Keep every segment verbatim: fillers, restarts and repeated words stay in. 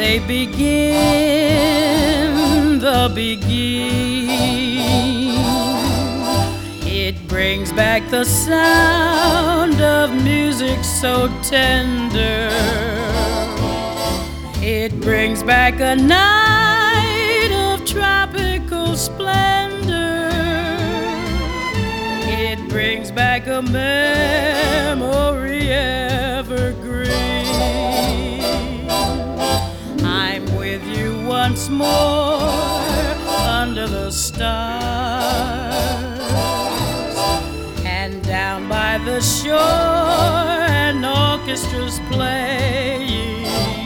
they begin the beginning, it brings back the sound of music so tender. It brings back a night of tropical splendor. It brings back a memory evergreen. I'm with you once more under the stars, and down by the shore an orchestra's playing,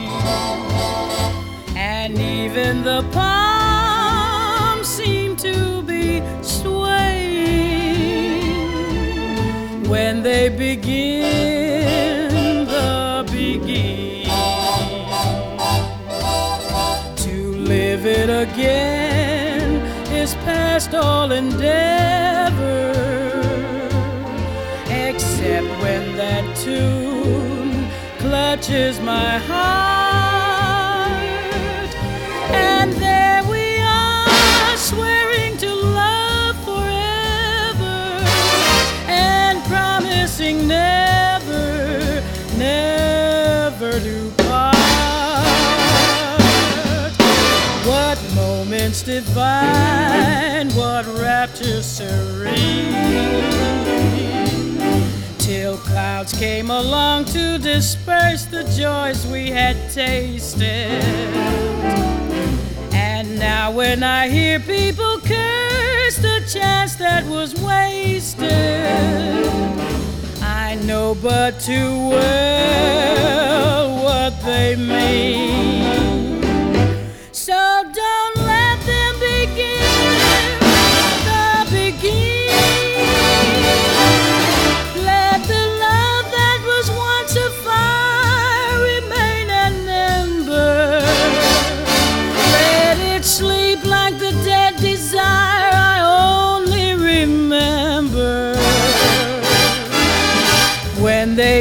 and even the palms seem to be swaying when they begin the beginning. To live it again is past all endeavor, except when that tune clutches my heart, and there we are swearing to love forever and promising never, never to part. What moments divine, what rapture serene, till clouds came along to disperse the joys we had tasted. And now when I hear people curse the chance that was wasted, I know but too well what they mean. So don't let them begin the beginning. Let the love that was once a fire remain an ember. Let it sleep like the dead desire I only remember when they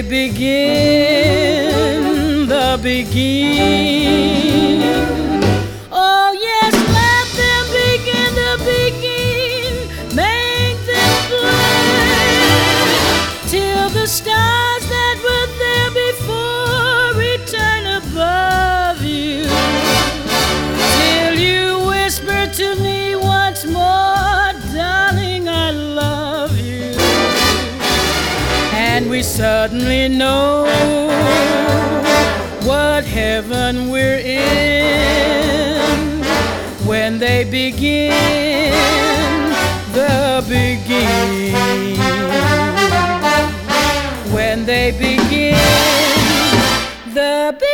begin the beginning. Oh yes, let them begin to begin. Make them play till the stars that were there before return above you, till you whisper to me once more, darling, I love you. And we suddenly know what heaven we're in when they begin the beginning. When they begin the beginning.